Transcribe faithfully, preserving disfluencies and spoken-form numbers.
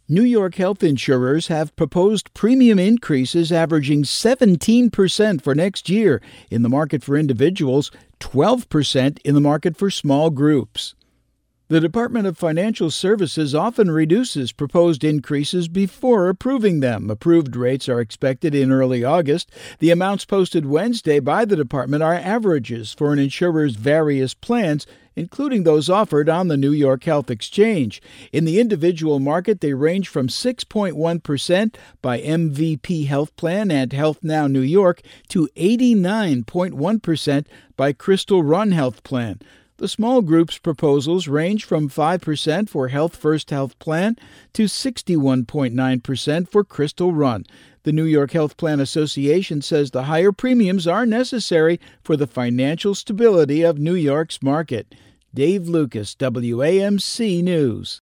New York health insurers have proposed premium increases averaging seventeen percent for next year in the market for individuals, twelve percent in the market for small groups. The Department of Financial Services often reduces proposed increases before approving them. Approved rates are expected in early August. The amounts posted Wednesday by the department are averages for an insurer's various plans, including those offered on the New York Health Exchange. In the individual market, they range from six point one percent by M V P Health Plan and Health Now New York to eighty-nine point one percent by Crystal Run Health Plan. The small group's proposals range from five percent for Health First Health Plan to sixty-one point nine percent for Crystal Run. The New York Health Plan Association says the higher premiums are necessary for the financial stability of New York's market. Dave Lucas, W A M C News.